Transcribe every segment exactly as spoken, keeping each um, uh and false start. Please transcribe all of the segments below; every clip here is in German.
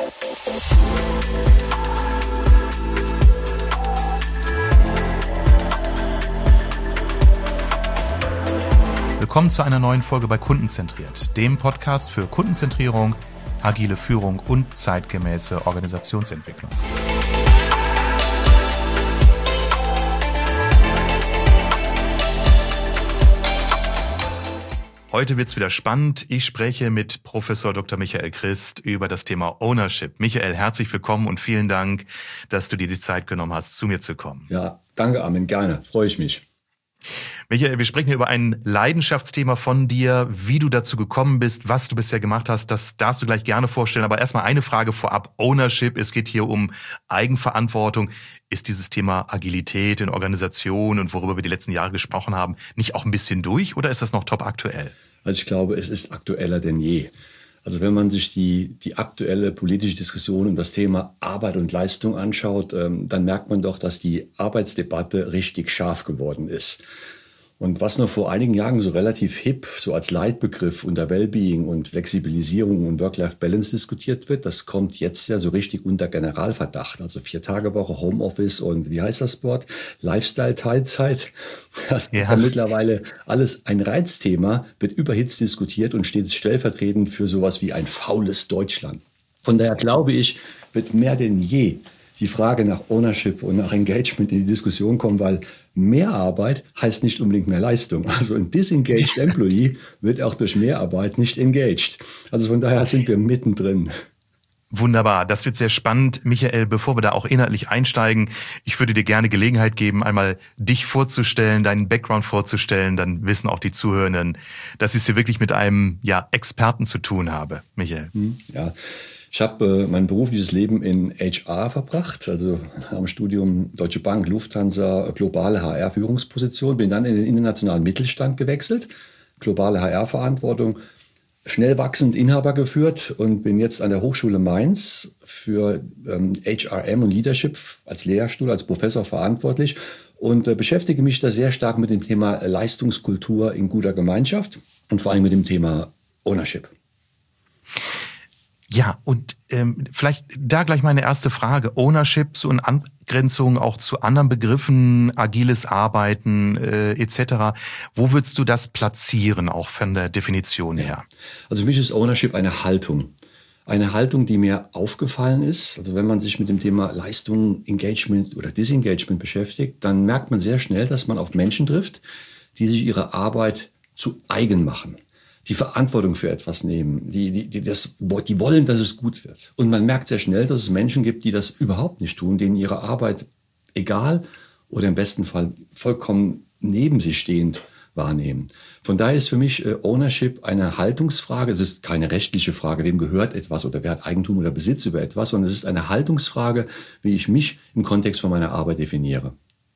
Willkommen zu einer neuen Folge bei Kundenzentriert, dem Podcast für Kundenzentrierung, agile Führung und zeitgemäße Organisationsentwicklung. Heute wird's wieder spannend. Ich spreche mit Professor Doktor Michael Christ über das Thema Ownership. Michael, herzlich willkommen und vielen Dank, dass du dir die Zeit genommen hast, zu mir zu kommen. Ja, danke Armin, gerne, freue ich mich. Michael, wir sprechen über ein Leidenschaftsthema von dir, wie du dazu gekommen bist, was du bisher gemacht hast, das darfst du gleich gerne vorstellen. Aber erstmal eine Frage vorab, Ownership, es geht hier um Eigenverantwortung. Ist dieses Thema Agilität in Organisation und worüber wir die letzten Jahre gesprochen haben, nicht auch ein bisschen durch oder ist das noch top aktuell? Also ich glaube, es ist aktueller denn je. Also wenn man sich die, die aktuelle politische Diskussion um das Thema Arbeit und Leistung anschaut, ähm, dann merkt man doch, dass die Arbeitsdebatte richtig scharf geworden ist. Und was noch vor einigen Jahren so relativ hip, so als Leitbegriff unter Wellbeing und Flexibilisierung und Work-Life-Balance diskutiert wird, das kommt jetzt ja so richtig unter Generalverdacht. Also Vier-Tage-Woche, Homeoffice und wie heißt das Wort? Lifestyle-Teilzeit. Das ist ja mittlerweile alles ein Reizthema, wird überhitzt diskutiert und steht stellvertretend für sowas wie ein faules Deutschland. Von daher glaube ich, wird mehr denn je die Frage nach Ownership und nach Engagement in die Diskussion kommen, weil mehr Arbeit heißt nicht unbedingt mehr Leistung. Also ein disengaged Employee wird auch durch Mehrarbeit nicht engaged. Also von daher sind wir mittendrin. Wunderbar, das wird sehr spannend. Michael, bevor wir da auch inhaltlich einsteigen, ich würde dir gerne Gelegenheit geben, einmal dich vorzustellen, deinen Background vorzustellen, dann wissen auch die Zuhörenden, dass ich es hier wirklich mit einem ja, Experten zu tun habe. Michael. Ja. Ich habe äh, mein berufliches Leben in H R verbracht, also am Studium Deutsche Bank, Lufthansa, globale H R-Führungsposition, bin dann in den internationalen Mittelstand gewechselt, globale H R-Verantwortung, schnell wachsend Inhaber geführt und bin jetzt an der Hochschule Mainz für ähm, H R M und Leadership als Lehrstuhl, als Professor verantwortlich und äh, beschäftige mich da sehr stark mit dem Thema Leistungskultur in guter Gemeinschaft und vor allem mit dem Thema Ownership. Ja, und ähm, vielleicht da gleich meine erste Frage. Ownership, so in Angrenzung auch zu anderen Begriffen, agiles Arbeiten äh, et cetera. Wo würdest du das platzieren, auch von der Definition her? Also für mich ist Ownership eine Haltung. Eine Haltung, die mir aufgefallen ist. Also wenn man sich mit dem Thema Leistung, Engagement oder Disengagement beschäftigt, dann merkt man sehr schnell, dass man auf Menschen trifft, die sich ihre Arbeit zu eigen machen. Die Verantwortung für etwas nehmen, die, die, die, das, die wollen, dass es gut wird. Und man merkt sehr schnell, dass es Menschen gibt, die das überhaupt nicht tun, denen ihre Arbeit egal oder im besten Fall vollkommen neben sich stehend wahrnehmen. Von daher ist für mich äh, Ownership eine Haltungsfrage. Es ist keine rechtliche Frage, wem gehört etwas oder wer hat Eigentum oder Besitz über etwas, sondern es ist eine Haltungsfrage, wie ich mich im Kontext von meiner Arbeit definiere.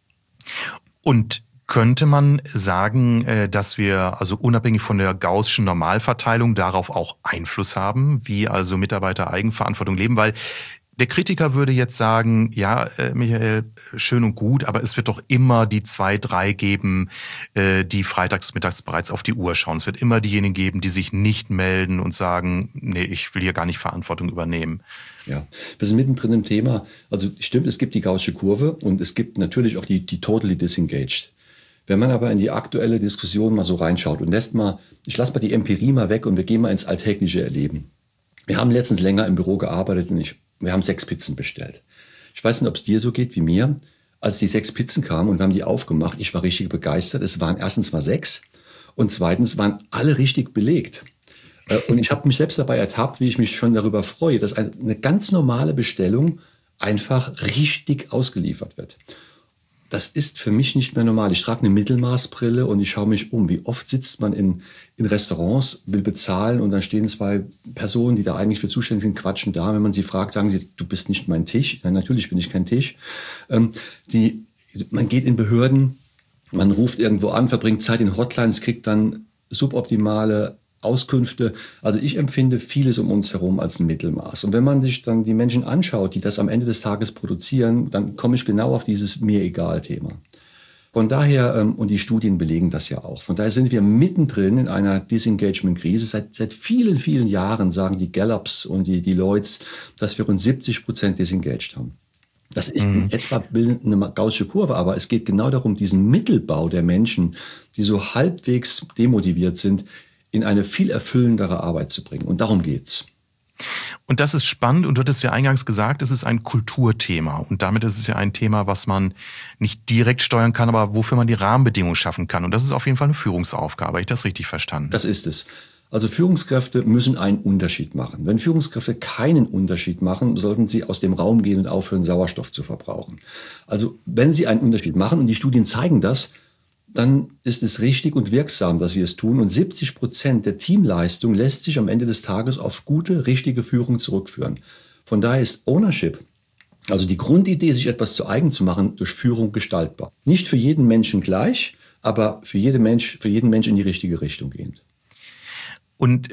Und könnte man sagen, dass wir also unabhängig von der gaußschen Normalverteilung darauf auch Einfluss haben, wie also Mitarbeiter Eigenverantwortung leben? Weil der Kritiker würde jetzt sagen, ja, Michael, schön und gut, aber es wird doch immer die zwei, drei geben, die freitags, mittags bereits auf die Uhr schauen. Es wird immer diejenigen geben, die sich nicht melden und sagen, nee, ich will hier gar nicht Verantwortung übernehmen. Ja, wir sind mittendrin im Thema. Also stimmt, es gibt die gaußsche Kurve und es gibt natürlich auch die, die totally disengaged. Wenn man aber in die aktuelle Diskussion mal so reinschaut und lässt mal, ich lasse mal die Empirie mal weg und wir gehen mal ins alltägliche Erleben. Wir haben letztens länger im Büro gearbeitet und ich, wir haben sechs Pizzen bestellt. Ich weiß nicht, ob es dir so geht wie mir. Als die sechs Pizzen kamen und wir haben die aufgemacht, ich war richtig begeistert. Es waren erstens mal sechs und zweitens waren alle richtig belegt. Und ich habe mich selbst dabei ertappt, wie ich mich schon darüber freue, dass eine ganz normale Bestellung einfach richtig ausgeliefert wird. Das ist für mich nicht mehr normal. Ich trage eine Mittelmaßbrille und ich schaue mich um. Wie oft sitzt man in, in Restaurants, will bezahlen und dann stehen zwei Personen, die da eigentlich für zuständig sind, quatschen da. Wenn man sie fragt, sagen sie, du bist nicht mein Tisch. Nein, natürlich bin ich kein Tisch. Ähm, die, man geht in Behörden, man ruft irgendwo an, verbringt Zeit in Hotlines, kriegt dann suboptimale Auskünfte. Also ich empfinde vieles um uns herum als ein Mittelmaß. Und wenn man sich dann die Menschen anschaut, die das am Ende des Tages produzieren, dann komme ich genau auf dieses Mir-Egal-Thema. Von daher, ähm, und die Studien belegen das ja auch, von daher sind wir mittendrin in einer Disengagement-Krise. Seit, seit vielen, vielen Jahren sagen die Gallups und die Deloittes, dass wir rund siebzig Prozent disengaged haben. Das ist in etwa eine gaußsche Kurve, aber es geht genau darum, diesen Mittelbau der Menschen, die so halbwegs demotiviert sind, in eine viel erfüllendere Arbeit zu bringen. Und darum geht's. Und das ist spannend und du hattest ja eingangs gesagt, es ist ein Kulturthema und damit ist es ja ein Thema, was man nicht direkt steuern kann, aber wofür man die Rahmenbedingungen schaffen kann. Und das ist auf jeden Fall eine Führungsaufgabe. Habe ich das richtig verstanden? Das ist es. Also Führungskräfte müssen einen Unterschied machen. Wenn Führungskräfte keinen Unterschied machen, sollten sie aus dem Raum gehen und aufhören, Sauerstoff zu verbrauchen. Also wenn sie einen Unterschied machen, und die Studien zeigen das, dann ist es richtig und wirksam, dass sie es tun. Und siebzig Prozent der Teamleistung lässt sich am Ende des Tages auf gute, richtige Führung zurückführen. Von daher ist Ownership, also die Grundidee, sich etwas zu eigen zu machen, durch Führung gestaltbar. Nicht für jeden Menschen gleich, aber für jeden Mensch, für jeden Mensch in die richtige Richtung gehend. Und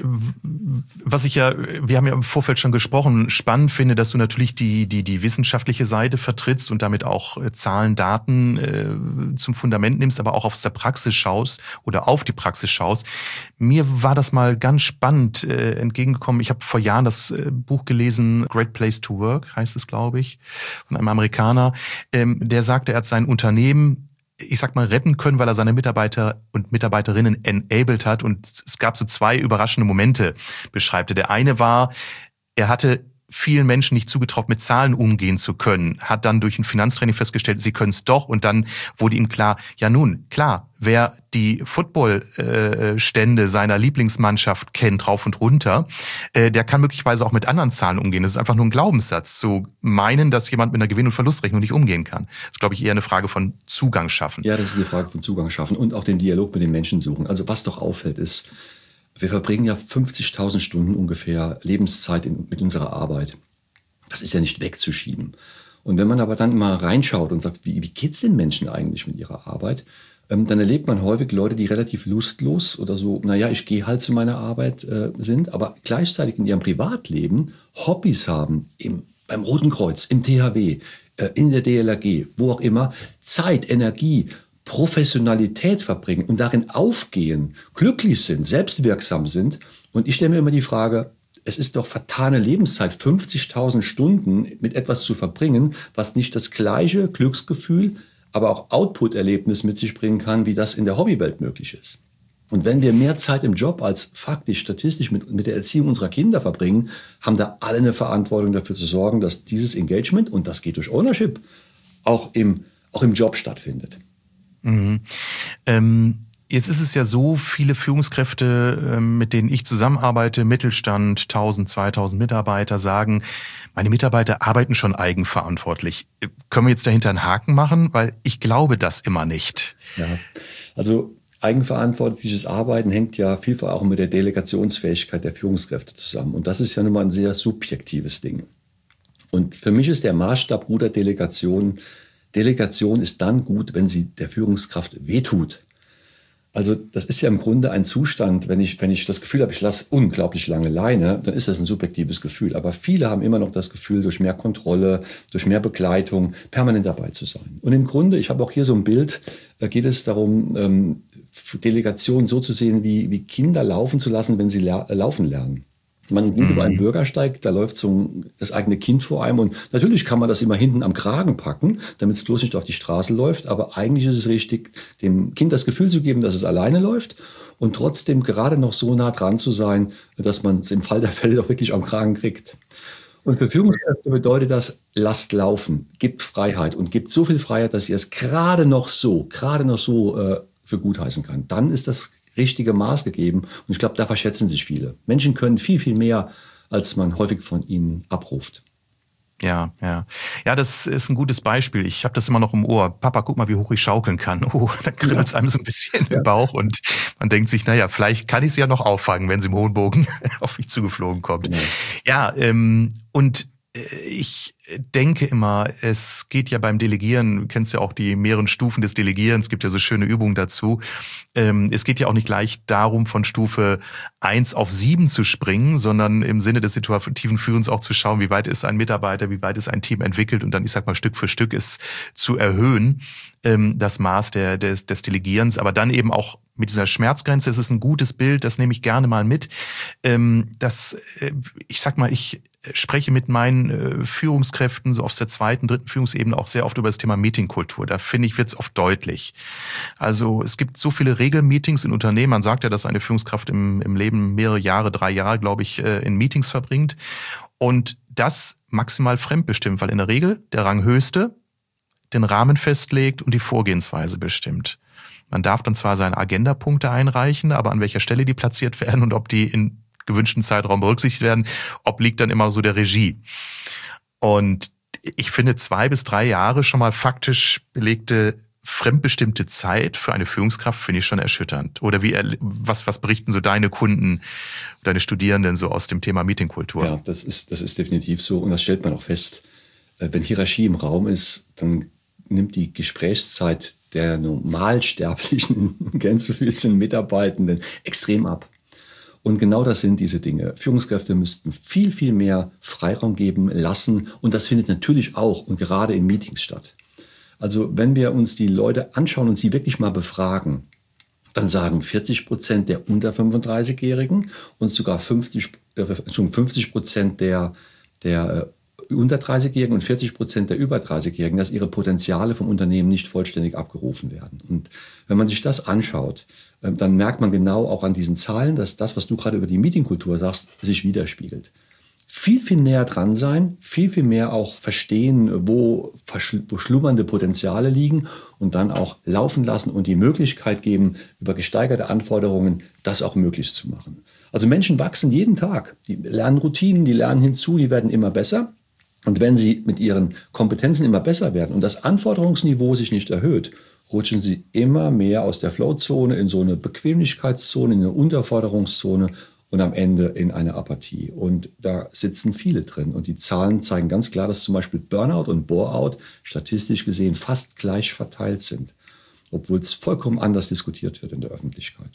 was ich ja, wir haben ja im Vorfeld schon gesprochen, spannend finde, dass du natürlich die die die wissenschaftliche Seite vertrittst und damit auch Zahlen, Daten äh, zum Fundament nimmst, aber auch aus der Praxis schaust oder auf die Praxis schaust. Mir war das mal ganz spannend äh, entgegengekommen. Ich habe vor Jahren das äh, Buch gelesen, Great Place to Work heißt es, glaube ich, von einem Amerikaner. Ähm, der sagte, er hat sein Unternehmen, ich sag mal, retten können, weil er seine Mitarbeiter und Mitarbeiterinnen enabled hat. Und es gab so zwei überraschende Momente, beschreibt er. Der eine war, er hatte vielen Menschen nicht zugetraut, mit Zahlen umgehen zu können, hat dann durch ein Finanztraining festgestellt, sie können es doch. Und dann wurde ihm klar, ja nun, klar, wer die Footballstände seiner Lieblingsmannschaft kennt, rauf und runter, der kann möglicherweise auch mit anderen Zahlen umgehen. Das ist einfach nur ein Glaubenssatz, zu meinen, dass jemand mit einer Gewinn- und Verlustrechnung nicht umgehen kann. Das ist, glaube ich, eher eine Frage von Zugang schaffen. Ja, das ist eine Frage von Zugang schaffen und auch den Dialog mit den Menschen suchen. Also was doch auffällt ist, wir verbringen ja fünfzigtausend Stunden ungefähr Lebenszeit in, mit unserer Arbeit. Das ist ja nicht wegzuschieben. Und wenn man aber dann mal reinschaut und sagt, wie, wie geht's den Menschen eigentlich mit ihrer Arbeit, ähm, dann erlebt man häufig Leute, die relativ lustlos oder so, naja, ich gehe halt zu meiner Arbeit äh, sind, aber gleichzeitig in ihrem Privatleben Hobbys haben, im, beim Roten Kreuz, im T H W, äh, in der D L R G, wo auch immer, Zeit, Energie, Professionalität verbringen und darin aufgehen, glücklich sind, selbstwirksam sind. Und ich stelle mir immer die Frage, es ist doch vertane Lebenszeit, fünfzigtausend Stunden mit etwas zu verbringen, was nicht das gleiche Glücksgefühl, aber auch Output-Erlebnis mit sich bringen kann, wie das in der Hobbywelt möglich ist. Und wenn wir mehr Zeit im Job als faktisch, statistisch mit, mit der Erziehung unserer Kinder verbringen, haben da alle eine Verantwortung dafür zu sorgen, dass dieses Engagement, und das geht durch Ownership, auch im, auch im Job stattfindet. Mhm. Ähm, jetzt ist es ja so, viele Führungskräfte, ähm, mit denen ich zusammenarbeite, Mittelstand, tausend, zweitausend Mitarbeiter, sagen, meine Mitarbeiter arbeiten schon eigenverantwortlich. Können wir jetzt dahinter einen Haken machen? Weil ich glaube das immer nicht. Ja, also eigenverantwortliches Arbeiten hängt ja vielfach auch mit der Delegationsfähigkeit der Führungskräfte zusammen. Und das ist ja nun mal ein sehr subjektives Ding. Und für mich ist der Maßstab guter Delegation, Delegation ist dann gut, wenn sie der Führungskraft wehtut. Also das ist ja im Grunde ein Zustand, wenn ich, wenn ich das Gefühl habe, ich lasse unglaublich lange Leine, dann ist das ein subjektives Gefühl. Aber viele haben immer noch das Gefühl, durch mehr Kontrolle, durch mehr Begleitung permanent dabei zu sein. Und im Grunde, ich habe auch hier so ein Bild, da geht es darum, ähm, Delegation so zu sehen, wie, wie Kinder laufen zu lassen, wenn sie la- laufen lernen. Man geht mhm. über einen Bürgersteig, da läuft so das eigene Kind vor einem und natürlich kann man das immer hinten am Kragen packen, damit es bloß nicht auf die Straße läuft, aber eigentlich ist es richtig, dem Kind das Gefühl zu geben, dass es alleine läuft und trotzdem gerade noch so nah dran zu sein, dass man es im Fall der Fälle doch wirklich am Kragen kriegt. Und für Führungskräfte bedeutet das, lasst laufen, gibt Freiheit und gibt so viel Freiheit, dass ihr es gerade noch so, gerade noch so äh, für gut heißen kann. Dann ist das richtige Maß gegeben. Und ich glaube, da verschätzen sich viele. Menschen können viel, viel mehr, als man häufig von ihnen abruft. Ja, ja. Ja, das ist ein gutes Beispiel. Ich habe das immer noch im Ohr. Papa, guck mal, wie hoch ich schaukeln kann. Oh, dann kribbelt es einem so ein bisschen ja. im Bauch und man denkt sich, naja, vielleicht kann ich sie ja noch auffangen, wenn sie im hohen Bogen auf mich zugeflogen kommt. Genau. Ja, ähm, und Ich denke immer, es geht ja beim Delegieren, du kennst ja auch die mehreren Stufen des Delegierens, es gibt ja so schöne Übungen dazu. Es geht ja auch nicht gleich darum, von Stufe eins auf sieben zu springen, sondern im Sinne des situativen Führens auch zu schauen, wie weit ist ein Mitarbeiter, wie weit ist ein Team entwickelt und dann, ich sag mal, Stück für Stück ist zu erhöhen, das Maß der, des, des Delegierens, aber dann eben auch mit dieser Schmerzgrenze. Es ist ein gutes Bild, das nehme ich gerne mal mit. Das, ich sag mal, ich spreche mit meinen Führungskräften so auf der zweiten, dritten Führungsebene auch sehr oft über das Thema Meetingkultur. Da finde ich, wird es oft deutlich. Also es gibt so viele Regelmeetings in Unternehmen. Man sagt ja, dass eine Führungskraft im, im Leben mehrere Jahre, drei Jahre, glaube ich, in Meetings verbringt. Und das maximal fremdbestimmt, weil in der Regel der Ranghöchste den Rahmen festlegt und die Vorgehensweise bestimmt. Man darf dann zwar seine Agendapunkte einreichen, aber an welcher Stelle die platziert werden und ob die in gewünschten Zeitraum berücksichtigt werden, obliegt dann immer so der Regie. Und ich finde zwei bis drei Jahre schon mal faktisch belegte fremdbestimmte Zeit für eine Führungskraft finde ich schon erschütternd. Oder wie was was berichten so deine Kunden, deine Studierenden so aus dem Thema Meetingkultur? Ja, das ist das ist definitiv so und das stellt man auch fest. Wenn Hierarchie im Raum ist, dann nimmt die Gesprächszeit der normalsterblichen Gänsefüßchen Mitarbeitenden extrem ab. Und genau das sind diese Dinge. Führungskräfte müssten viel, viel mehr Freiraum geben lassen. Und das findet natürlich auch und gerade in Meetings statt. Also wenn wir uns die Leute anschauen und sie wirklich mal befragen, dann sagen vierzig Prozent der unter fünfunddreißigjährigen und sogar fünfzig, äh, schon fünfzig Prozent der, der äh, unter dreißigjährigen und vierzig Prozent der über dreißigjährigen, dass ihre Potenziale vom Unternehmen nicht vollständig abgerufen werden. Und wenn man sich das anschaut, dann merkt man genau auch an diesen Zahlen, dass das, was du gerade über die Meetingkultur sagst, sich widerspiegelt. Viel, viel näher dran sein, viel, viel mehr auch verstehen, wo, wo schlummernde Potenziale liegen und dann auch laufen lassen und die Möglichkeit geben, über gesteigerte Anforderungen das auch möglich zu machen. Also Menschen wachsen jeden Tag. Die lernen Routinen, die lernen hinzu, die werden immer besser. Und wenn sie mit ihren Kompetenzen immer besser werden und das Anforderungsniveau sich nicht erhöht, rutschen sie immer mehr aus der Flow-Zone in so eine Bequemlichkeitszone, in eine Unterforderungszone und am Ende in eine Apathie. Und da sitzen viele drin. Und die Zahlen zeigen ganz klar, dass zum Beispiel Burnout und Bore-out statistisch gesehen fast gleich verteilt sind, obwohl es vollkommen anders diskutiert wird in der Öffentlichkeit.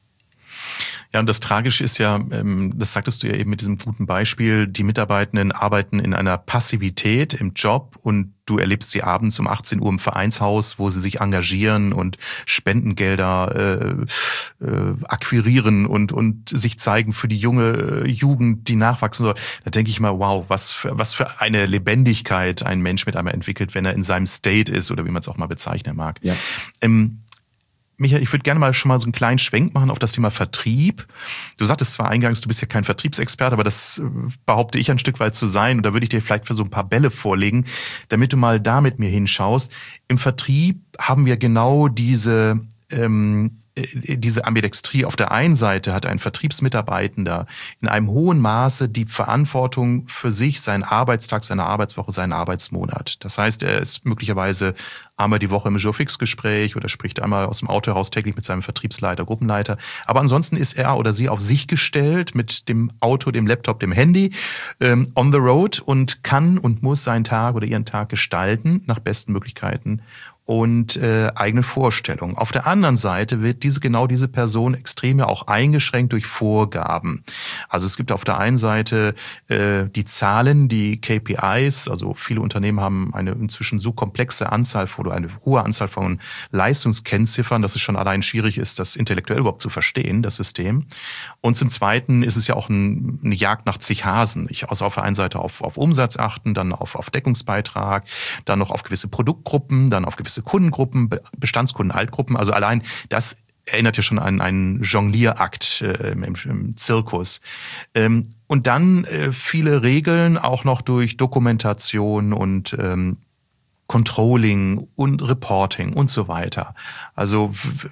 Ja, und das Tragische ist ja, das sagtest du ja eben mit diesem guten Beispiel, die Mitarbeitenden arbeiten in einer Passivität im Job und du erlebst sie abends um achtzehn Uhr im Vereinshaus, wo sie sich engagieren und Spendengelder äh, äh, akquirieren und und sich zeigen für die junge Jugend, die nachwachsen soll. Da denke ich mal, wow, was für, was für eine Lebendigkeit ein Mensch mit einmal entwickelt, wenn er in seinem State ist oder wie man es auch mal bezeichnen mag. Ja. Ähm, Michael, ich würde gerne mal schon mal so einen kleinen Schwenk machen auf das Thema Vertrieb. Du sagtest zwar eingangs, du bist ja kein Vertriebsexperte, aber das behaupte ich ein Stück weit zu sein. Und da würde ich dir vielleicht für so ein paar Bälle vorlegen, damit du mal da mit mir hinschaust. Im Vertrieb haben wir genau diese ähm, diese Ambidextrie. Auf der einen Seite hat ein Vertriebsmitarbeitender in einem hohen Maße die Verantwortung für sich, seinen Arbeitstag, seine Arbeitswoche, seinen Arbeitsmonat. Das heißt, er ist möglicherweise einmal die Woche im Jour-Fix-Gespräch oder spricht einmal aus dem Auto heraus täglich mit seinem Vertriebsleiter, Gruppenleiter. Aber ansonsten ist er oder sie auf sich gestellt mit dem Auto, dem Laptop, dem Handy ähm, on the road und kann und muss seinen Tag oder ihren Tag gestalten nach besten Möglichkeiten und äh, eigene Vorstellungen. Auf der anderen Seite wird diese genau diese Person extrem ja auch eingeschränkt durch Vorgaben. Also es gibt auf der einen Seite äh, die Zahlen, die K P Is, also viele Unternehmen haben eine inzwischen so komplexe Anzahl oder eine hohe Anzahl von Leistungskennziffern, dass es schon allein schwierig ist, das intellektuell überhaupt zu verstehen, das System. Und zum Zweiten ist es ja auch ein, eine Jagd nach zig Hasen. Ich also auf der einen Seite auf, auf Umsatz achten, dann auf, auf Deckungsbeitrag, dann noch auf gewisse Produktgruppen, dann auf gewisse Kundengruppen, Bestandskunden, Altgruppen. Also allein das erinnert ja schon an einen Jonglierakt äh, im, im Zirkus. Ähm, und dann äh, viele Regeln, auch noch durch Dokumentation und ähm, Controlling und Reporting und so weiter. Also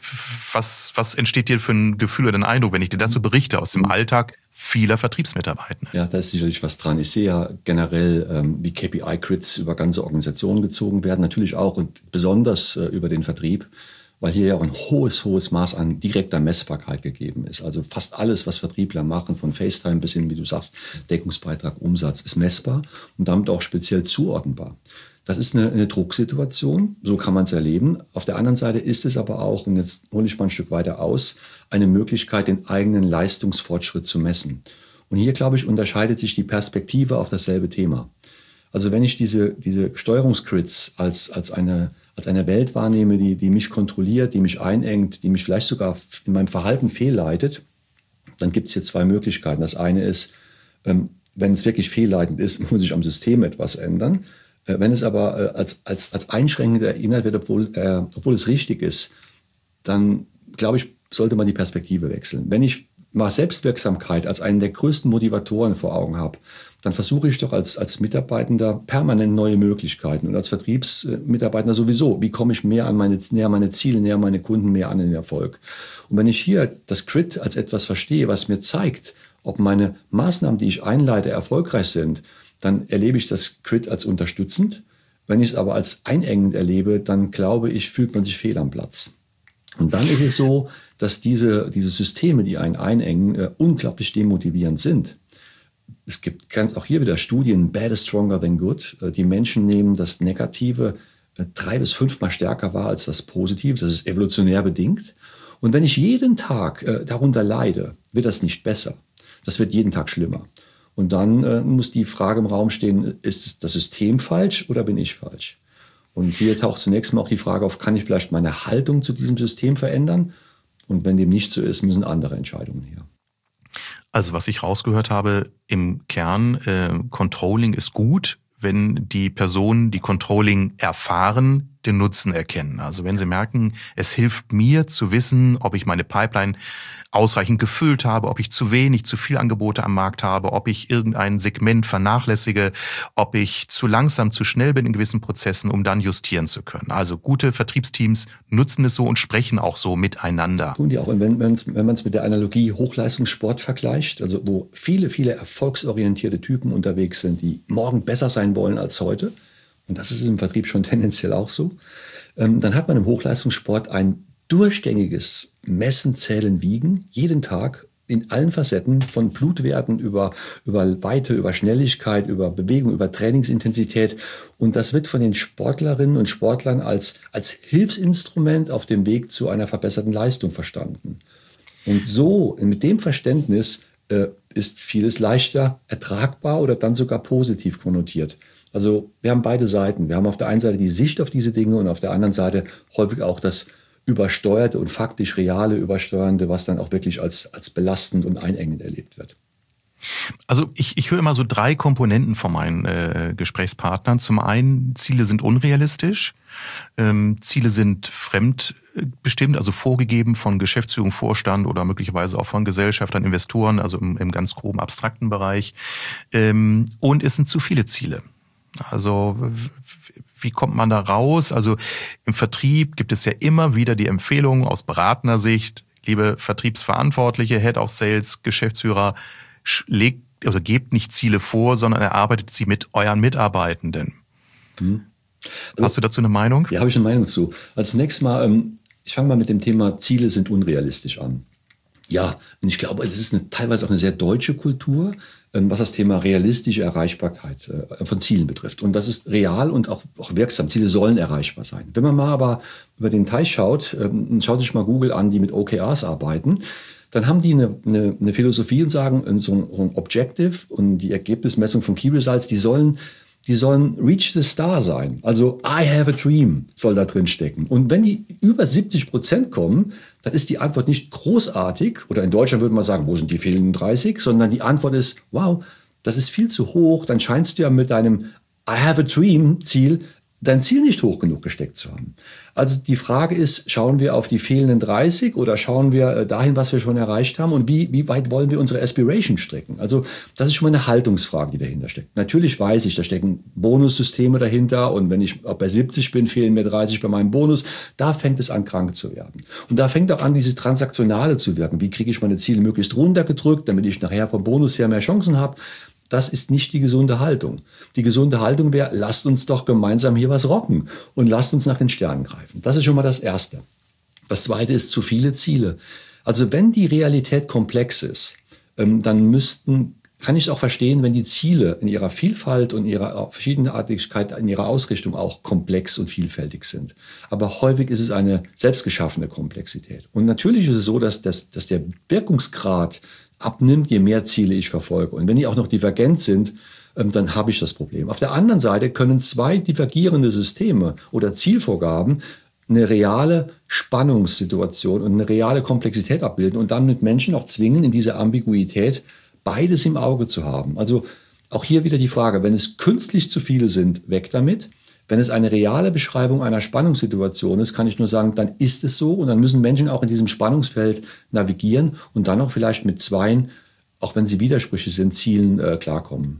was was entsteht dir für ein Gefühl oder ein Eindruck, wenn ich dir das so berichte aus dem Alltag vieler Vertriebsmitarbeiter? Ja, da ist sicherlich was dran. Ich sehe ja generell, ähm, wie K P I-Grids über ganze Organisationen gezogen werden, natürlich auch und besonders äh, über den Vertrieb. weil hier ja auch ein hohes, hohes Maß an direkter Messbarkeit gegeben ist. Also fast alles, was Vertriebler machen, von FaceTime bis hin, wie du sagst, Deckungsbeitrag, Umsatz, ist messbar und damit auch speziell zuordnenbar. Das ist eine, eine Drucksituation, so kann man es erleben. Auf der anderen Seite ist es aber auch, und jetzt hole ich mal ein Stück weiter aus, eine Möglichkeit, den eigenen Leistungsfortschritt zu messen. Und hier, glaube ich, unterscheidet sich die Perspektive auf dasselbe Thema. Also wenn ich diese, diese Steuerungsgrids als, als, eine, als eine Welt wahrnehme, die, die mich kontrolliert, die mich einengt, die mich vielleicht sogar in meinem Verhalten fehlleitet, dann gibt es hier zwei Möglichkeiten. Das eine ist, ähm, wenn es wirklich fehlleitend ist, muss ich am System etwas ändern. Äh, wenn es aber äh, als, als, als einschränkend erinnert wird, obwohl, äh, obwohl es richtig ist, dann, glaube ich, sollte man die Perspektive wechseln. Wenn ich mal Selbstwirksamkeit als einen der größten Motivatoren vor Augen habe, dann versuche ich doch als, als Mitarbeitender permanent neue Möglichkeiten und als Vertriebsmitarbeiter sowieso. Wie komme ich mehr an meine, näher an meine Ziele, näher an meine Kunden, mehr an den Erfolg? Und wenn ich hier das Grid als etwas verstehe, was mir zeigt, ob meine Maßnahmen, die ich einleite, erfolgreich sind, dann erlebe ich das Grid als unterstützend. Wenn ich es aber als einengend erlebe, dann glaube ich, fühlt man sich fehl am Platz. Und dann ist es so, dass diese, diese Systeme, die einen einengen, äh, unglaublich demotivierend sind. Es gibt ganz auch hier wieder Studien, bad is stronger than good. Äh, die Menschen nehmen das Negative äh, drei bis fünfmal stärker wahr als das Positive. Das ist evolutionär bedingt. Und wenn ich jeden Tag äh, darunter leide, wird das nicht besser. Das wird jeden Tag schlimmer. Und dann äh, muss die Frage im Raum stehen, ist das System falsch oder bin ich falsch? Und hier taucht zunächst mal auch die Frage auf, kann ich vielleicht meine Haltung zu diesem System verändern? Und wenn dem nicht so ist, müssen andere Entscheidungen her. Also was ich rausgehört habe, im Kern, äh, Controlling ist gut, wenn die Personen, die Controlling erfahren, den Nutzen erkennen. Also wenn sie merken, es hilft mir zu wissen, ob ich meine Pipeline ausreichend gefüllt habe, ob ich zu wenig, zu viel Angebote am Markt habe, ob ich irgendein Segment vernachlässige, ob ich zu langsam, zu schnell bin in gewissen Prozessen, um dann justieren zu können. Also gute Vertriebsteams nutzen es so und sprechen auch so miteinander. Tun die auch, und wenn man es wenn man es mit der Analogie Hochleistungssport vergleicht, also wo viele, viele erfolgsorientierte Typen unterwegs sind, die morgen besser sein wollen als heute, und das ist im Vertrieb schon tendenziell auch so, ähm, dann hat man im Hochleistungssport ein durchgängiges Messen, Zählen, Wiegen, jeden Tag in allen Facetten, von Blutwerten über, über Weite, über Schnelligkeit, über Bewegung, über Trainingsintensität. Und das wird von den Sportlerinnen und Sportlern als, als Hilfsinstrument auf dem Weg zu einer verbesserten Leistung verstanden. Und so, mit dem Verständnis, äh, ist vieles leichter ertragbar oder dann sogar positiv konnotiert. Also wir haben beide Seiten. Wir haben auf der einen Seite die Sicht auf diese Dinge und auf der anderen Seite häufig auch das übersteuerte und faktisch reale Übersteuernde, was dann auch wirklich als, als belastend und einengend erlebt wird. Also ich, ich höre immer so drei Komponenten von meinen äh, Gesprächspartnern. Zum einen, Ziele sind unrealistisch, ähm, Ziele sind fremdbestimmt, also vorgegeben von Geschäftsführung, Vorstand oder möglicherweise auch von Gesellschaftern, Investoren, also im, im ganz groben abstrakten Bereich. Ähm, und es sind zu viele Ziele. Also wie kommt man da raus? Also im Vertrieb gibt es ja immer wieder die Empfehlung aus beratender Sicht, liebe Vertriebsverantwortliche, Head of Sales, Geschäftsführer, legt, also gebt nicht Ziele vor, sondern erarbeitet sie mit euren Mitarbeitenden. Hm. Hast du dazu eine Meinung? Ja, habe ich eine Meinung zu. Also zunächst mal, ich fange mal mit dem Thema Ziele sind unrealistisch an. Ja, und ich glaube, das ist eine, teilweise auch eine sehr deutsche Kultur, was das Thema realistische Erreichbarkeit von Zielen betrifft. Und das ist real und auch, auch wirksam. Ziele sollen erreichbar sein. Wenn man mal aber über den Teich schaut, schaut sich mal Google an, die mit O K Rs arbeiten, dann haben die eine, eine, eine Philosophie und sagen, so ein, so ein Objective und die Ergebnismessung von Key Results, die sollen Die sollen reach the star sein. Also I have a dream soll da drin stecken. Und wenn die über siebzig Prozent kommen, dann ist die Antwort nicht großartig. Oder in Deutschland würde man sagen, wo sind die fehlenden dreißig? Sondern die Antwort ist, wow, das ist viel zu hoch. Dann scheinst du ja mit deinem I have a dream Ziel dein Ziel nicht hoch genug gesteckt zu haben. Also die Frage ist, schauen wir auf die fehlenden dreißig oder schauen wir dahin, was wir schon erreicht haben und wie, wie weit wollen wir unsere Aspiration strecken? Also das ist schon mal eine Haltungsfrage, die dahinter steckt. Natürlich weiß ich, da stecken Bonussysteme dahinter und wenn ich bei siebzig bin, fehlen mir dreißig bei meinem Bonus. Da fängt es an, krank zu werden. Und da fängt auch an, diese Transaktionale zu wirken. Wie kriege ich meine Ziele möglichst runtergedrückt, damit ich nachher vom Bonus her mehr Chancen habe? Das ist nicht die gesunde Haltung. Die gesunde Haltung wäre, lasst uns doch gemeinsam hier was rocken und lasst uns nach den Sternen greifen. Das ist schon mal das Erste. Das zweite ist zu viele Ziele. Also wenn die Realität komplex ist, ähm, dann müssten, kann ich es auch verstehen, wenn die Ziele in ihrer Vielfalt und ihrer Verschiedenartigkeit, in ihrer Ausrichtung auch komplex und vielfältig sind. Aber häufig ist es eine selbstgeschaffene Komplexität. Und natürlich ist es so, dass, dass, dass der Wirkungsgrad abnimmt, je mehr Ziele ich verfolge. Und wenn die auch noch divergent sind, ähm, dann habe ich das Problem. Auf der anderen Seite können zwei divergierende Systeme oder Zielvorgaben eine reale Spannungssituation und eine reale Komplexität abbilden und dann mit Menschen auch zwingen, in dieser Ambiguität beides im Auge zu haben. Also auch hier wieder die Frage, wenn es künstlich zu viele sind, weg damit. Wenn es eine reale Beschreibung einer Spannungssituation ist, kann ich nur sagen, dann ist es so und dann müssen Menschen auch in diesem Spannungsfeld navigieren und dann auch vielleicht mit zweien, auch wenn sie Widersprüche sind, Zielen äh, klarkommen.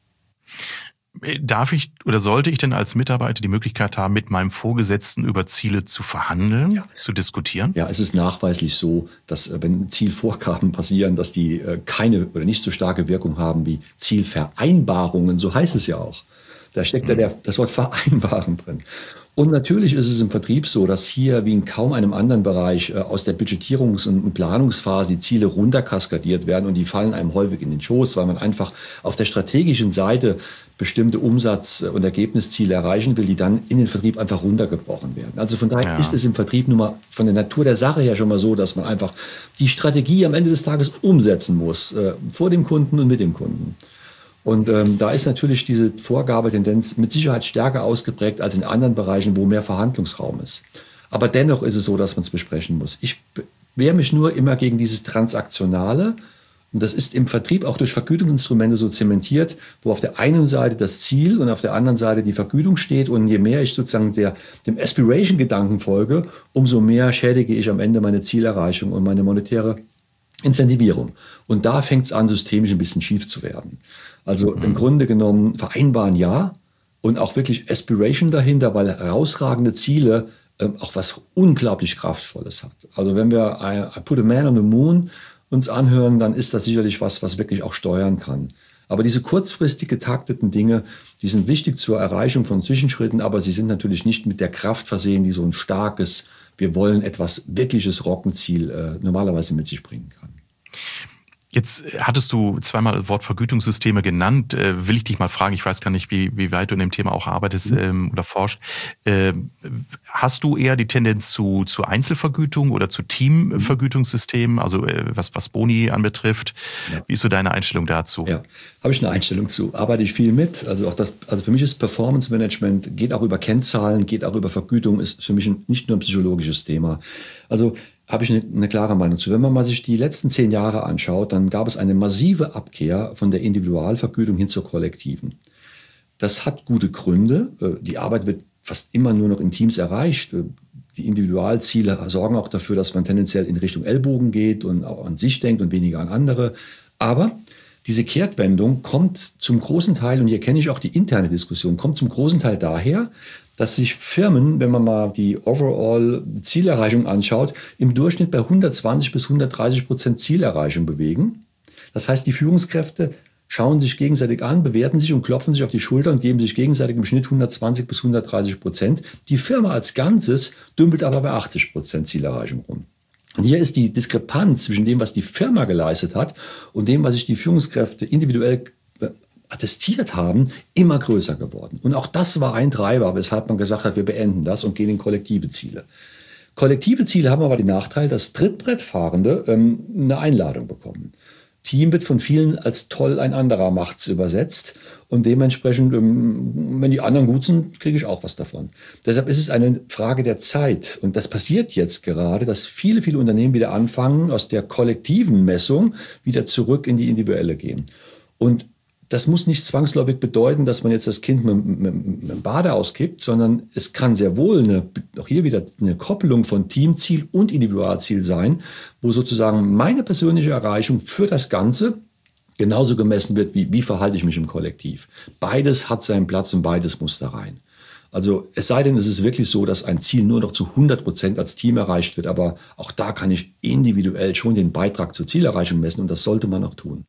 Darf ich oder sollte ich denn als Mitarbeiter die Möglichkeit haben, mit meinem Vorgesetzten über Ziele zu verhandeln, ja. zu diskutieren? Ja, es ist nachweislich so, dass äh, wenn Zielvorgaben passieren, dass die äh, keine oder nicht so starke Wirkung haben wie Zielvereinbarungen, so heißt es ja auch. Da steckt ja der, das Wort vereinbaren drin. Und natürlich ist es im Vertrieb so, dass hier wie in kaum einem anderen Bereich äh, aus der Budgetierungs- und Planungsphase die Ziele runterkaskadiert werden und die fallen einem häufig in den Schoß, weil man einfach auf der strategischen Seite bestimmte Umsatz- und Ergebnisziele erreichen will, die dann in den Vertrieb einfach runtergebrochen werden. Also von daher ja. ist es im Vertrieb nun mal von der Natur der Sache her schon mal so, dass man einfach die Strategie am Ende des Tages umsetzen muss, äh, vor dem Kunden und mit dem Kunden. Und ähm, da ist natürlich diese Vorgabetendenz mit Sicherheit stärker ausgeprägt als in anderen Bereichen, wo mehr Verhandlungsraum ist. Aber dennoch ist es so, dass man es besprechen muss. Ich wehre mich nur immer gegen dieses Transaktionale. Und das ist im Vertrieb auch durch Vergütungsinstrumente so zementiert, wo auf der einen Seite das Ziel und auf der anderen Seite die Vergütung steht. Und je mehr ich sozusagen der, dem Aspiration-Gedanken folge, umso mehr schädige ich am Ende meine Zielerreichung und meine monetäre Incentivierung. Und da fängt es an, systemisch ein bisschen schief zu werden. Also mhm. im Grunde genommen vereinbaren ja und auch wirklich Aspiration dahinter, weil herausragende Ziele ähm, auch was unglaublich Kraftvolles hat. Also wenn wir I, I Put a Man on the Moon uns anhören, dann ist das sicherlich was, was wirklich auch steuern kann. Aber diese kurzfristig getakteten Dinge, die sind wichtig zur Erreichung von Zwischenschritten, aber sie sind natürlich nicht mit der Kraft versehen, die so ein starkes, wir wollen etwas wirkliches Rockenziel äh, normalerweise mit sich bringen kann. Jetzt hattest du zweimal das Wort Vergütungssysteme genannt. Äh, will ich dich mal fragen, ich weiß gar nicht, wie, wie weit du in dem Thema auch arbeitest mhm. ähm, oder forschst. Äh, hast du eher die Tendenz zu, zu Einzelvergütung oder zu Teamvergütungssystemen, also äh, was, was Boni anbetrifft? Ja. Wie ist so deine Einstellung dazu? Ja, habe ich eine Einstellung zu. Arbeite ich viel mit. Also auch das, also für mich ist Performance Management, geht auch über Kennzahlen, geht auch über Vergütung, ist für mich nicht nur ein psychologisches Thema. Also habe ich eine, eine klare Meinung zu. Wenn man mal sich die letzten zehn Jahre anschaut, dann gab es eine massive Abkehr von der Individualvergütung hin zur kollektiven. Das hat gute Gründe. Die Arbeit wird fast immer nur noch in Teams erreicht. Die Individualziele sorgen auch dafür, dass man tendenziell in Richtung Ellbogen geht und auch an sich denkt und weniger an andere. Aber diese Kehrtwendung kommt zum großen Teil, und hier kenne ich auch die interne Diskussion, kommt zum großen Teil daher, dass sich Firmen, wenn man mal die Overall-Zielerreichung anschaut, im Durchschnitt bei hundertzwanzig bis hundertdreißig Prozent Zielerreichung bewegen. Das heißt, die Führungskräfte schauen sich gegenseitig an, bewerten sich und klopfen sich auf die Schulter und geben sich gegenseitig im Schnitt hundertzwanzig bis hundertdreißig Prozent. Die Firma als Ganzes dümpelt aber bei achtzig Prozent Zielerreichung rum. Und hier ist die Diskrepanz zwischen dem, was die Firma geleistet hat und dem, was sich die Führungskräfte individuell attestiert haben, immer größer geworden. Und auch das war ein Treiber, weshalb man gesagt hat, wir beenden das und gehen in kollektive Ziele. Kollektive Ziele haben aber den Nachteil, dass Trittbrettfahrende ähm, eine Einladung bekommen. Team wird von vielen als toll, ein anderer macht's übersetzt. Und dementsprechend, ähm, wenn die anderen gut sind, kriege ich auch was davon. Deshalb ist es eine Frage der Zeit. Und das passiert jetzt gerade, dass viele, viele Unternehmen wieder anfangen, aus der kollektiven Messung wieder zurück in die individuelle gehen. Und das muss nicht zwangsläufig bedeuten, dass man jetzt das Kind mit, mit, mit dem Bade auskippt, sondern es kann sehr wohl eine, auch hier wieder eine Koppelung von Teamziel und Individualziel sein, wo sozusagen meine persönliche Erreichung für das Ganze genauso gemessen wird, wie, wie verhalte ich mich im Kollektiv. Beides hat seinen Platz und beides muss da rein. Also es sei denn, es ist wirklich so, dass ein Ziel nur noch zu hundert Prozent als Team erreicht wird, aber auch da kann ich individuell schon den Beitrag zur Zielerreichung messen und das sollte man auch tun.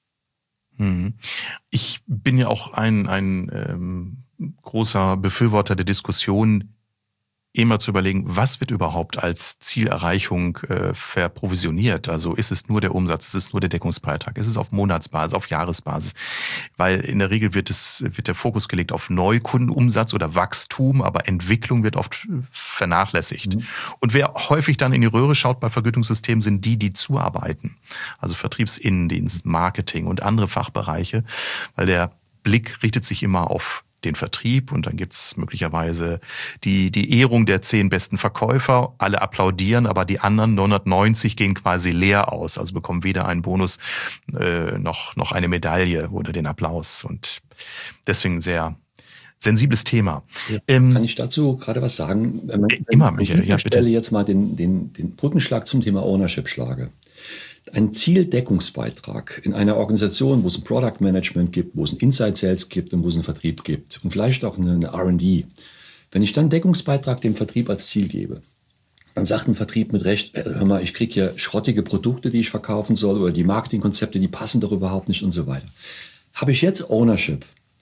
Ich bin ja auch ein, ein ähm, großer Befürworter der Diskussion immer zu überlegen, was wird überhaupt als Zielerreichung äh, verprovisioniert? Also ist es nur der Umsatz, ist es nur der Deckungsbeitrag, ist es auf Monatsbasis, auf Jahresbasis? Weil in der Regel wird es wird der Fokus gelegt auf Neukundenumsatz oder Wachstum, aber Entwicklung wird oft vernachlässigt. Mhm. Und wer häufig dann in die Röhre schaut bei Vergütungssystemen, sind die, die zuarbeiten. Also Vertriebsinnendienst, Marketing und andere Fachbereiche, weil der Blick richtet sich immer auf den Vertrieb und dann gibt's möglicherweise die, die Ehrung der zehn besten Verkäufer. Alle applaudieren, aber die anderen neunhundertneunzig gehen quasi leer aus, also bekommen weder einen Bonus äh, noch, noch eine Medaille oder den Applaus. Und deswegen ein sehr sensibles Thema. Ja. Ähm, Kann ich dazu gerade was sagen? Wenn man, immer, Michael, ja, bitte. Stelle jetzt mal den, den, den Brückenschlag zum Thema Ownership schlage. Ein Zieldeckungsbeitrag in einer Organisation, wo es ein Product Management gibt, wo es ein Inside Sales gibt und wo es einen Vertrieb gibt und vielleicht auch eine, eine R und D. Wenn ich dann Deckungsbeitrag dem Vertrieb als Ziel gebe, dann sagt ein Vertrieb mit Recht, hör mal, ich kriege hier schrottige Produkte, die ich verkaufen soll oder die Marketingkonzepte, die passen doch überhaupt nicht und so weiter. Habe ich jetzt Ownership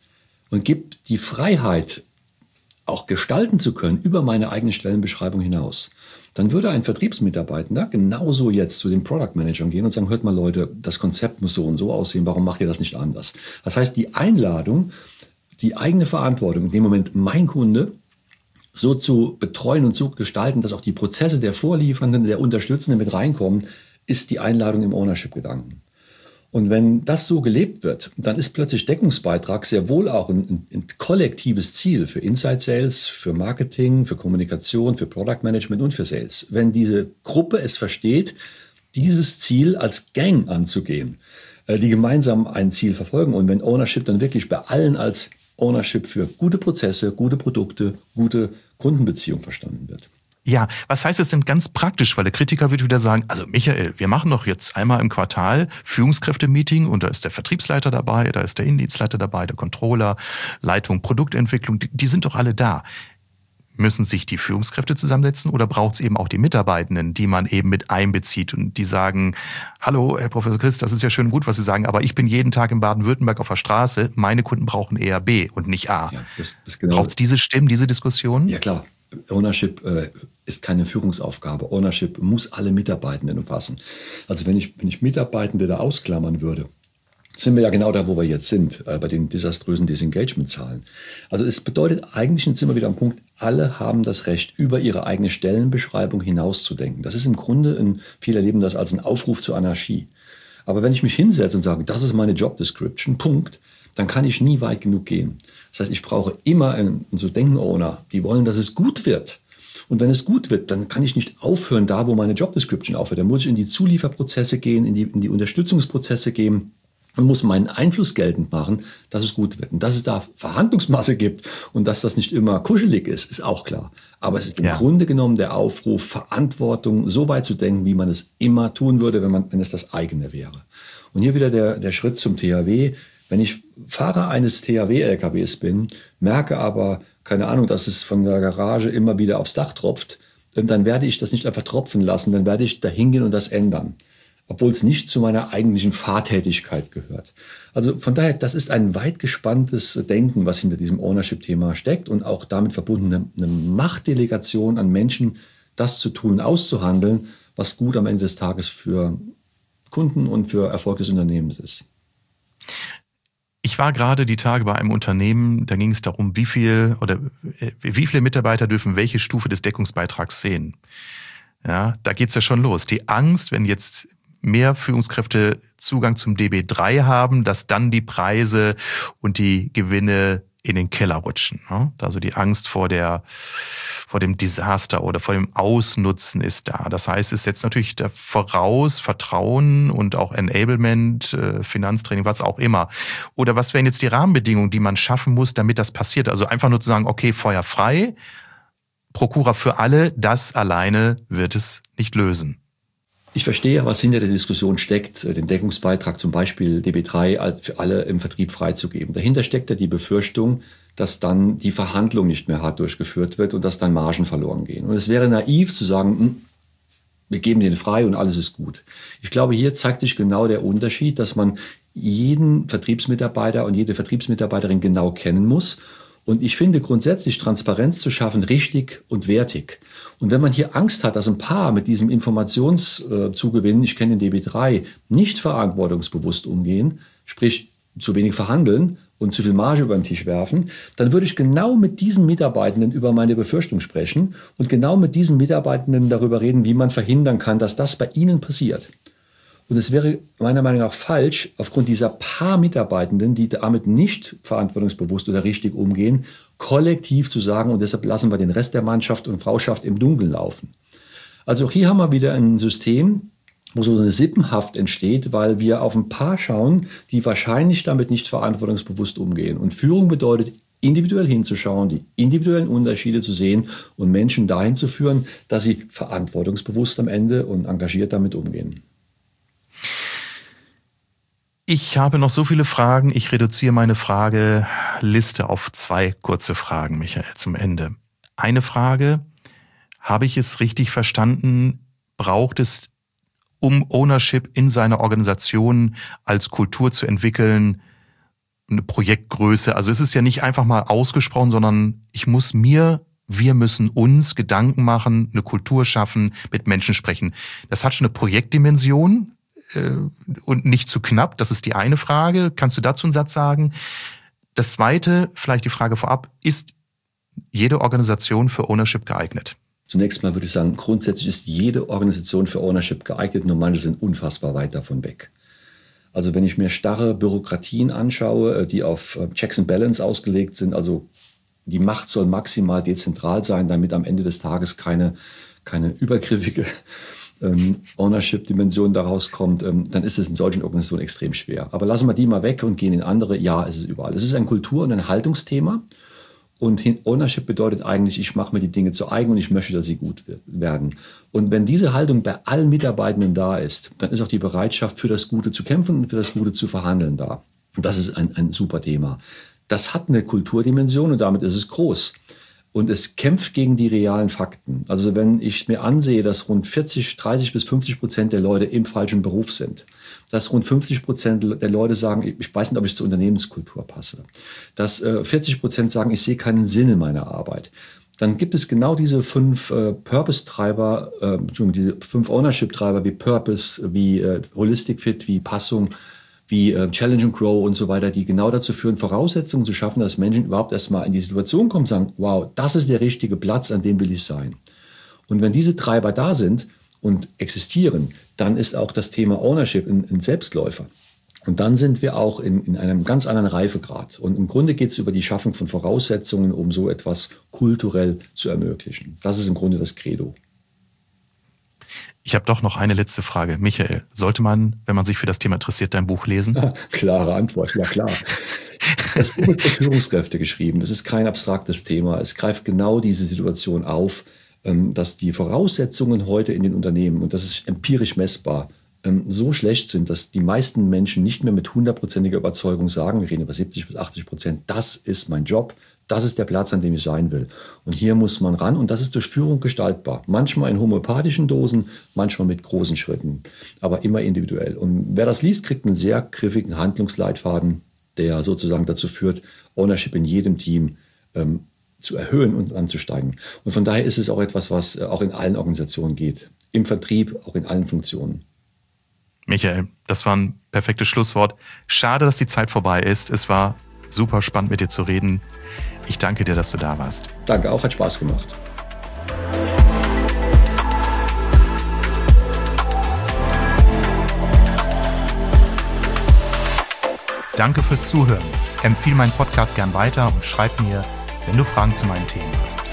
und gebe die Freiheit, auch gestalten zu können über meine eigene Stellenbeschreibung hinaus, dann würde ein Vertriebsmitarbeiter genauso jetzt zu den Product Managern gehen und sagen, hört mal Leute, das Konzept muss so und so aussehen, warum macht ihr das nicht anders? Das heißt, die Einladung, die eigene Verantwortung, in dem Moment mein Kunde so zu betreuen und zu gestalten, dass auch die Prozesse der Vorliefernden, der Unterstützenden mit reinkommen, ist die Einladung im Ownership-Gedanken. Und wenn das so gelebt wird, dann ist plötzlich Deckungsbeitrag sehr wohl auch ein, ein, ein kollektives Ziel für Inside Sales, für Marketing, für Kommunikation, für Product Management und für Sales. Wenn diese Gruppe es versteht, dieses Ziel als Gang anzugehen, äh, die gemeinsam ein Ziel verfolgen und wenn Ownership dann wirklich bei allen als Ownership für gute Prozesse, gute Produkte, gute Kundenbeziehungen verstanden wird. Ja, was heißt es denn ganz praktisch? Weil der Kritiker wird wieder sagen, also Michael, wir machen doch jetzt einmal im Quartal Führungskräfte-Meeting und da ist der Vertriebsleiter dabei, da ist der Innendienstleiter dabei, der Controller, Leitung, Produktentwicklung, die, die sind doch alle da. Müssen sich die Führungskräfte zusammensetzen oder braucht es eben auch die Mitarbeitenden, die man eben mit einbezieht und die sagen, hallo, Herr Professor Christ, das ist ja schön und gut, was Sie sagen, aber ich bin jeden Tag in Baden-Württemberg auf der Straße, meine Kunden brauchen eher B und nicht A. Ja, das, das genau. Braucht es diese Stimmen, diese Diskussion? Ja, klar. Ownership äh, ist keine Führungsaufgabe. Ownership muss alle Mitarbeitenden umfassen. Also wenn ich, wenn ich Mitarbeitende da ausklammern würde, sind wir ja genau da, wo wir jetzt sind, äh, bei den desaströsen Disengagement-Zahlen. Also es bedeutet eigentlich, jetzt sind wir wieder am Punkt, alle haben das Recht, über ihre eigene Stellenbeschreibung hinauszudenken. Das ist im Grunde, ein, viele erleben das als ein Aufruf zur Anarchie. Aber wenn ich mich hinsetze und sage, das ist meine Job Description, Punkt, dann kann ich nie weit genug gehen. Das heißt, ich brauche immer einen, so Denken-Owner, die wollen, dass es gut wird. Und wenn es gut wird, dann kann ich nicht aufhören, da wo meine Job Description aufhört. Dann muss ich in die Zulieferprozesse gehen, in die, in die Unterstützungsprozesse gehen und muss meinen Einfluss geltend machen, dass es gut wird. Und dass es da Verhandlungsmasse gibt und dass das nicht immer kuschelig ist, ist auch klar. Aber es ist im ja. Grunde genommen der Aufruf, Verantwortung so weit zu denken, wie man es immer tun würde, wenn man, wenn es das eigene wäre. Und hier wieder der, der Schritt zum T H W. Wenn ich Fahrer eines T H W-L K Ws bin, merke aber, keine Ahnung, dass es von der Garage immer wieder aufs Dach tropft, dann werde ich das nicht einfach tropfen lassen, dann werde ich da hingehen und das ändern. Obwohl es nicht zu meiner eigentlichen Fahrtätigkeit gehört. Also von daher, das ist ein weit gespanntes Denken, was hinter diesem Ownership-Thema steckt und auch damit verbunden eine, eine Machtdelegation an Menschen, das zu tun und auszuhandeln, was gut am Ende des Tages für Kunden und für Erfolg des Unternehmens ist. Ich war gerade die Tage bei einem Unternehmen, da ging es darum, wie viel oder wie viele Mitarbeiter dürfen welche Stufe des Deckungsbeitrags sehen. Ja, da geht's ja schon los. Die Angst, wenn jetzt mehr Führungskräfte Zugang zum D B drei haben, dass dann die Preise und die Gewinne in den Keller rutschen. Also die Angst vor der, vor dem Desaster oder vor dem Ausnutzen ist da. Das heißt, es setzt natürlich voraus Vertrauen und auch Enablement, Finanztraining, was auch immer. Oder was wären jetzt die Rahmenbedingungen, die man schaffen muss, damit das passiert? Also einfach nur zu sagen, okay, Feuer frei, Prokura für alle, das alleine wird es nicht lösen. Ich verstehe, was hinter der Diskussion steckt, den Deckungsbeitrag zum Beispiel D B drei für alle im Vertrieb freizugeben. Dahinter steckt ja die Befürchtung, dass dann die Verhandlung nicht mehr hart durchgeführt wird und dass dann Margen verloren gehen. Und es wäre naiv zu sagen, wir geben den frei und alles ist gut. Ich glaube, hier zeigt sich genau der Unterschied, dass man jeden Vertriebsmitarbeiter und jede Vertriebsmitarbeiterin genau kennen muss Und ich finde grundsätzlich Transparenz zu schaffen richtig und wertig. Und wenn man hier Angst hat, dass ein paar mit diesem Informationszugewinn, ich kenne den D B drei, nicht verantwortungsbewusst umgehen, sprich zu wenig verhandeln und zu viel Marge über den Tisch werfen, dann würde ich genau mit diesen Mitarbeitenden über meine Befürchtung sprechen und genau mit diesen Mitarbeitenden darüber reden, wie man verhindern kann, dass das bei ihnen passiert. Und es wäre meiner Meinung nach falsch, aufgrund dieser paar Mitarbeitenden, die damit nicht verantwortungsbewusst oder richtig umgehen, kollektiv zu sagen, und deshalb lassen wir den Rest der Mannschaft und Frauschaft im Dunkeln laufen. Also auch hier haben wir wieder ein System, wo so eine Sippenhaft entsteht, weil wir auf ein paar schauen, die wahrscheinlich damit nicht verantwortungsbewusst umgehen. Und Führung bedeutet, individuell hinzuschauen, die individuellen Unterschiede zu sehen und Menschen dahin zu führen, dass sie verantwortungsbewusst am Ende und engagiert damit umgehen. Ich habe noch so viele Fragen. Ich reduziere meine Frageliste auf zwei kurze Fragen, Michael, zum Ende. Eine Frage: Habe ich es richtig verstanden? Braucht es, um Ownership in seiner Organisation als Kultur zu entwickeln, eine Projektgröße? Also es ist ja nicht einfach mal ausgesprochen, sondern ich muss mir, wir müssen uns Gedanken machen, eine Kultur schaffen, mit Menschen sprechen. Das hat schon eine Projektdimension und nicht zu knapp. Das ist die eine Frage. Kannst du dazu einen Satz sagen? Das zweite, vielleicht die Frage vorab: Ist jede Organisation für Ownership geeignet? Zunächst mal würde ich sagen, grundsätzlich ist jede Organisation für Ownership geeignet, nur manche sind unfassbar weit davon weg. Also wenn ich mir starre Bürokratien anschaue, die auf Checks and Balance ausgelegt sind, also die Macht soll maximal dezentral sein, damit am Ende des Tages keine, keine übergriffige ähm, Ownership-Dimension daraus kommt, ähm, dann ist es in solchen Organisationen extrem schwer. Aber lassen wir die mal weg und gehen in andere. Ja, es ist überall. Es ist ein Kultur- und ein Haltungsthema. Und Ownership bedeutet eigentlich, ich mache mir die Dinge zu eigen und ich möchte, dass sie gut werden. Und wenn diese Haltung bei allen Mitarbeitenden da ist, dann ist auch die Bereitschaft, für das Gute zu kämpfen und für das Gute zu verhandeln da. Und das ist ein, ein super Thema. Das hat eine Kulturdimension und damit ist es groß. Und es kämpft gegen die realen Fakten. Also wenn ich mir ansehe, dass rund vierzig, dreißig bis fünfzig Prozent der Leute im falschen Beruf sind, dass rund fünfzig Prozent der Leute sagen, ich weiß nicht, ob ich zur Unternehmenskultur passe, dass äh, vierzig Prozent sagen, ich sehe keinen Sinn in meiner Arbeit, dann gibt es genau diese fünf äh, Purpose-Treiber, äh, Entschuldigung, diese fünf Ownership-Treiber wie Purpose, wie äh, Holistic Fit, wie Passung, wie äh, Challenge and Grow und so weiter, die genau dazu führen, Voraussetzungen zu schaffen, dass Menschen überhaupt erstmal in die Situation kommen und sagen, wow, das ist der richtige Platz, an dem will ich sein. Und wenn diese Treiber da sind und existieren, dann ist auch das Thema Ownership ein, ein Selbstläufer. Und dann sind wir auch in, in einem ganz anderen Reifegrad. Und im Grunde geht es über die Schaffung von Voraussetzungen, um so etwas kulturell zu ermöglichen. Das ist im Grunde das Credo. Ich habe doch noch eine letzte Frage. Michael, sollte man, wenn man sich für das Thema interessiert, dein Buch lesen? Klare Antwort, ja klar. Das Buch ist für Führungskräfte geschrieben. Es ist kein abstraktes Thema. Es greift genau diese Situation auf, dass die Voraussetzungen heute in den Unternehmen, und das ist empirisch messbar, so schlecht sind, dass die meisten Menschen nicht mehr mit hundertprozentiger Überzeugung sagen, wir reden über siebzig bis achtzig Prozent, das ist mein Job, das ist der Platz, an dem ich sein will. Und hier muss man ran und das ist durch Führung gestaltbar. Manchmal in homöopathischen Dosen, manchmal mit großen Schritten, aber immer individuell. Und wer das liest, kriegt einen sehr griffigen Handlungsleitfaden, der sozusagen dazu führt, Ownership in jedem Team ähm, zu erhöhen und anzusteigen. Und von daher ist es auch etwas, was auch in allen Organisationen geht. Im Vertrieb, auch in allen Funktionen. Michael, das war ein perfektes Schlusswort. Schade, dass die Zeit vorbei ist. Es war super spannend, mit dir zu reden. Ich danke dir, dass du da warst. Danke, auch hat Spaß gemacht. Danke fürs Zuhören. Empfehle meinen Podcast gern weiter und schreib mir, wenn du Fragen zu meinen Themen hast.